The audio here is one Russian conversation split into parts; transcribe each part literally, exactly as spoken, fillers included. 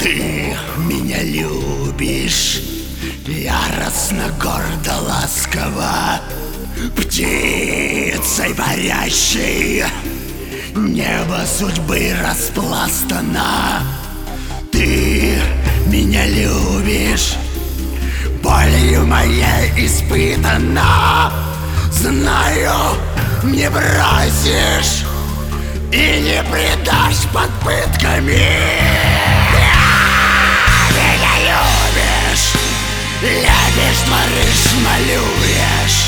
Ты меня любишь яростно, гордо, ласково, птицей парящей, небо судьбы распластано. Ты меня любишь, болью моей испытана. Знаю, не бросишь и не предашь под пытками. Меня любишь, любишь, творишь, малюешь.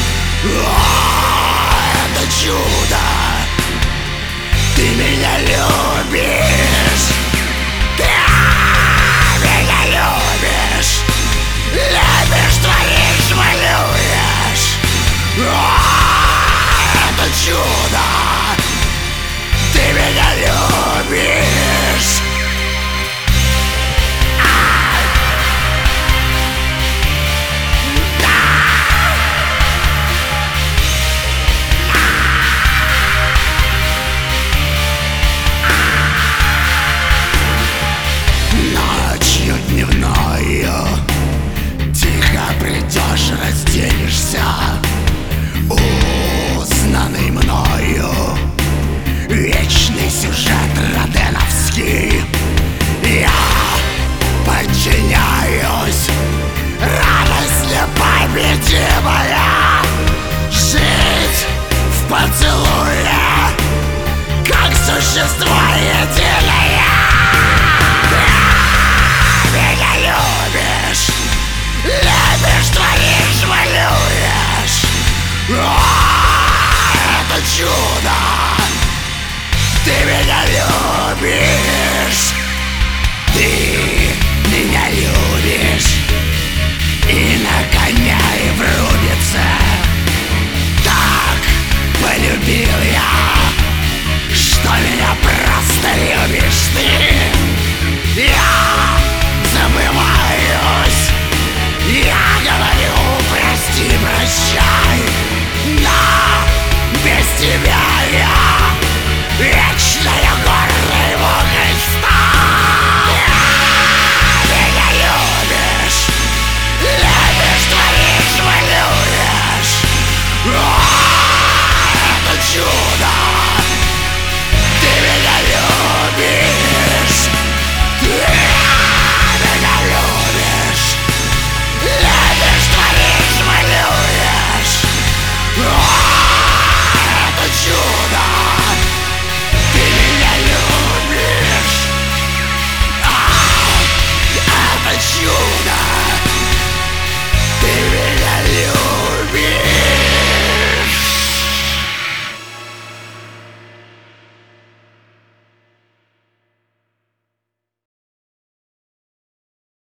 О, это чудо. Ты меня любишь, ты меня любишь, любишь, творишь, малюешь. О, это чудо.